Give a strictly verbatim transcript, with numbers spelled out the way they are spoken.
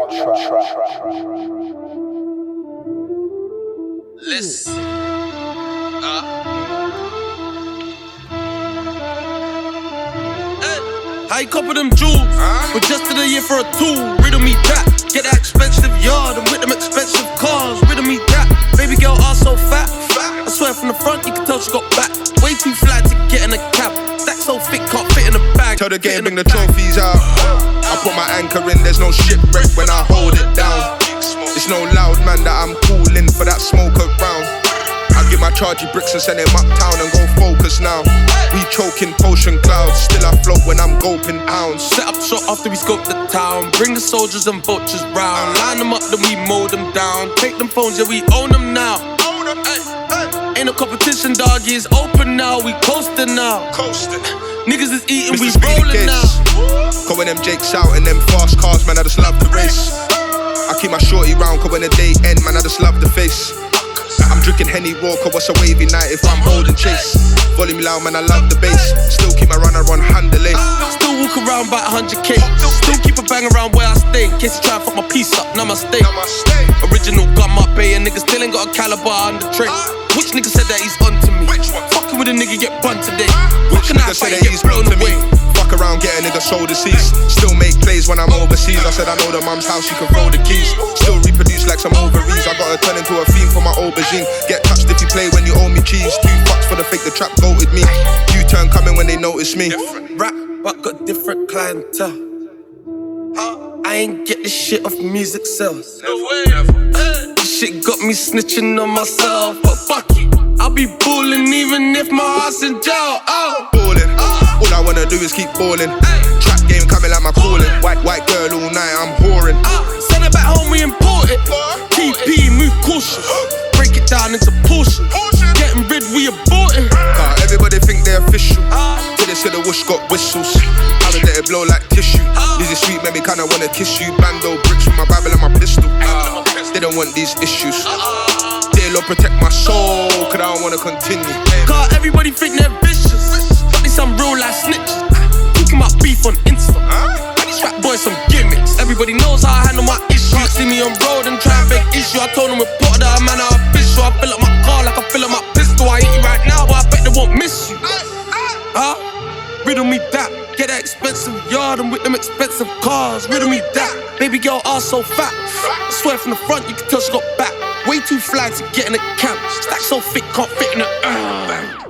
Listen. Uh. Hey. How you couple them jewels? Huh? But just to the year for a tool. Riddle me that. Get that expensive yard and with them expensive cars. Riddle me that. Baby girl are so fat. fat. I swear from the front you can tell she got back. Way too flat to get in a cab. Stack so thick can't fit in a bag. Tell the game bring the trophies out. I put my anchor in, there's no shipwreck when I hold it down. It's no loud man that I'm calling for that smoke around. I give my chargy bricks and send him uptown and go focus now. We choking potion clouds, still I float when I'm gulping pounds. Set up shop after we scope the town. Bring the soldiers and vultures round. Line them up, then we mow them down. Take them phones, yeah, we own them now. Ay, ay. Ain't no competition, doggy, it's open now. We coasting now. Coasting. Niggas is eating, Mister we rolling now. Cause when them Jakes out and them fast cars, man, I just love to race. I keep my shorty round, cause when the day end, man, I just love the face. I'm drinking Henny raw, cause what's a wavy night if I'm holding chase. Volume loud, man, I love the bass. Still keep my runner on handling. Still walk around about one hundred K. Still keep a bang around where I stay. In case you try to fuck my piece up, namaste. Original gun, my bay, and niggas still ain't got a caliber on the tray. Which nigga said that he's onto me? Fucking with a nigga get bunned today. Which nigga said that he's blown away? Fuck around, get a nigga soul deceased. Still make plays when I'm overseas. I said I know the mum's house, you can throw the keys. Still reproduce like some ovaries. I gotta turn into a theme for my aubergine. Get touched if you play when you owe me cheese. Two fucks for the fake, the trap goated me. U-turn coming when they notice me. Rap, but got different clientele. I ain't get this shit off music sales. No way. This shit got me snitching on myself. But fuck it, I'll be ballin' even if my heart's in jail. Oh, ballin'. All I wanna do is keep ballin'. Trap game coming like my calling. White white girl all night, I'm whoring. Send it back home, we import it. T P, move cautious. Break it down into portions. Getting rid, we aborting. Car, everybody think they're official. Till they say the whoosh got whistles. I would let it blow like tissue. This is sweet, made me kinda wanna kiss you. Bando bricks with my Bible and my pistol. They don't want these issues. Dear Lord, protect my soul, cause I don't wanna continue. Car, everybody think they're vicious. But they some real life snitches. Talking about beef on Insta. These rap boys some gimmicks. Everybody knows how I handle my issues. Can't see me on road and try and make issue. I told them report that I'm man out official. I fill up my car like I fill up my pistol. I hit you right now, but I bet they won't miss you. Huh? Riddle me that. Get that expensive yard and with them expensive cars. Riddle me that. Baby girl are so fat. I swear from the front you can tell she got back. Way too fly to get in a cab. Stack so thick can't fit in a. Uh.